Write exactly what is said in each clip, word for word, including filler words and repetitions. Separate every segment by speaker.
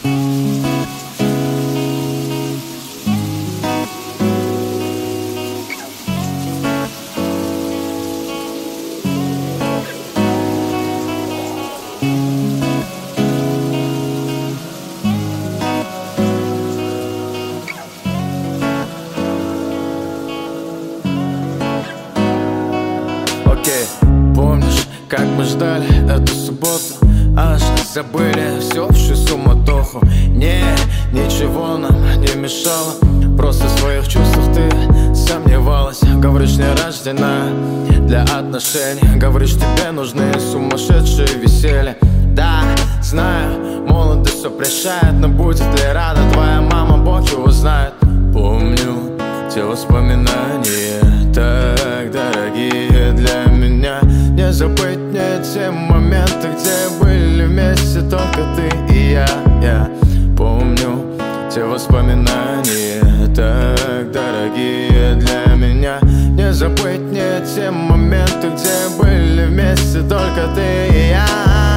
Speaker 1: Помнишь, как мы ждали эту субботу, аж забыли всеобщую суматоху. Не, ничего нам не мешало, просто в своих чувствах ты сомневалась. Говоришь, не рождена для отношений, говоришь, тебе нужны сумасшедшие веселья. Да, знаю, молодость все прощает, но будет ли рада твоя мама, Бог его знает. Помню те воспоминания, так дорогие для меня. Не забыть мне те моменты, где были вместе только ты и я. Я помню те воспоминания, так дорогие для меня. Не забыть мне те моменты, где были вместе только ты и я.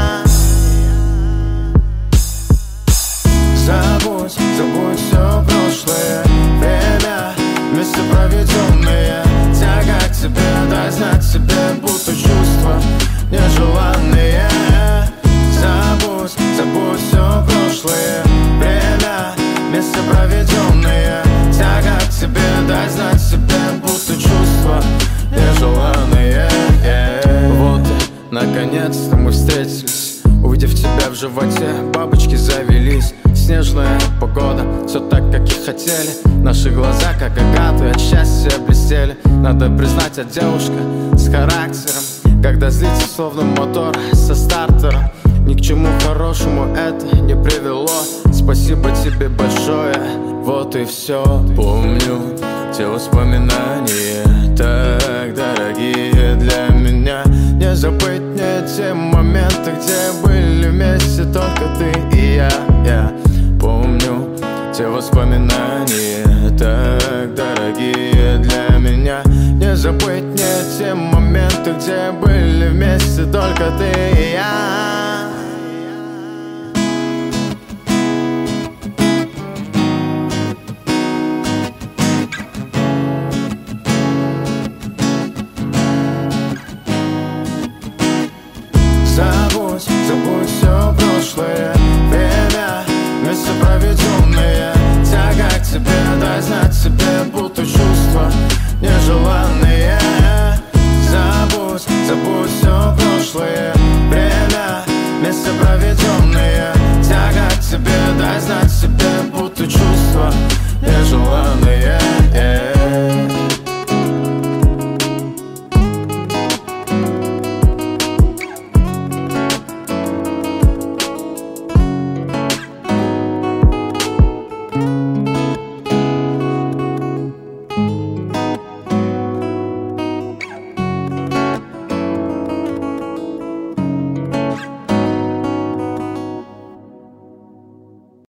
Speaker 1: Забудь, забудь все прошлое время, вместе проведенные. Тяга к тебе, дай знать себе, будто чувства нежеланные. Забудь, забудь все прошлое время, вместе проведенные. Тяга к тебе, дай знать себе, будто чувства нежеланные. Вот и наконец-то мы встретились. Увидев тебя в животе, бабочки завелись. Снежная погода, все так, как и хотели. Наши глаза, как агаты, от счастья блестели. Надо признать, а девушка с характером, когда злится, словно мотор со стартером. Ни к чему хорошему это не привело. Спасибо тебе большое, вот и все. Помню те воспоминания, так дорогие для меня. Не забыть мне те моменты, где были вместе только ты и я. Я помню те воспоминания, так дорогие для меня. Не забыть мне те моменты, где были вместе только ты и я.